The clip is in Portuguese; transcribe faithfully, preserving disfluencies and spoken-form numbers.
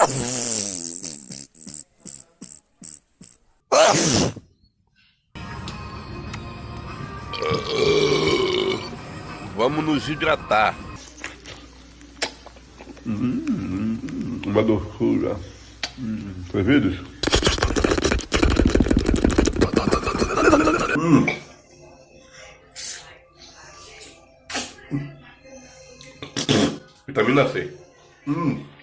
Vamos nos hidratar. Hum, uma doçura. Hum, Servidos? Hum. Vitamina C. Hum.